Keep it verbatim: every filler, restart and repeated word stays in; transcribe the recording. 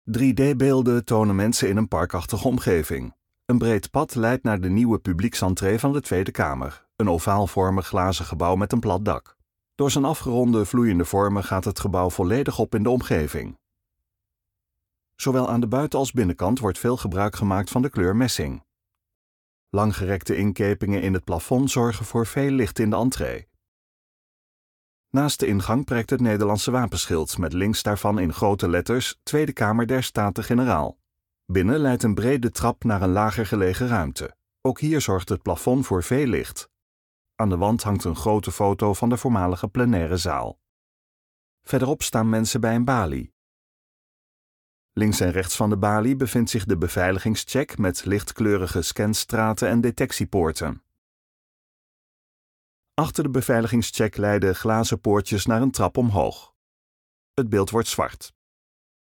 drie D-beelden tonen mensen in een parkachtige omgeving. Een breed pad leidt naar de nieuwe publieksentree van de Tweede Kamer, een ovaalvormig glazen gebouw met een plat dak. Door zijn afgeronde, vloeiende vormen gaat het gebouw volledig op in de omgeving. Zowel aan de buiten- als binnenkant wordt veel gebruik gemaakt van de kleur messing. Langgerekte inkepingen in het plafond zorgen voor veel licht in de entree. Naast de ingang prijkt het Nederlandse wapenschild met links daarvan in grote letters Tweede Kamer der Staten-Generaal. Binnen leidt een brede trap naar een lager gelegen ruimte. Ook hier zorgt het plafond voor veel licht. Aan de wand hangt een grote foto van de voormalige plenaire zaal. Verderop staan mensen bij een balie. Links en rechts van de balie bevindt zich de beveiligingscheck met lichtkleurige scanstraten en detectiepoorten. Achter de beveiligingscheck leiden glazen poortjes naar een trap omhoog. Het beeld wordt zwart.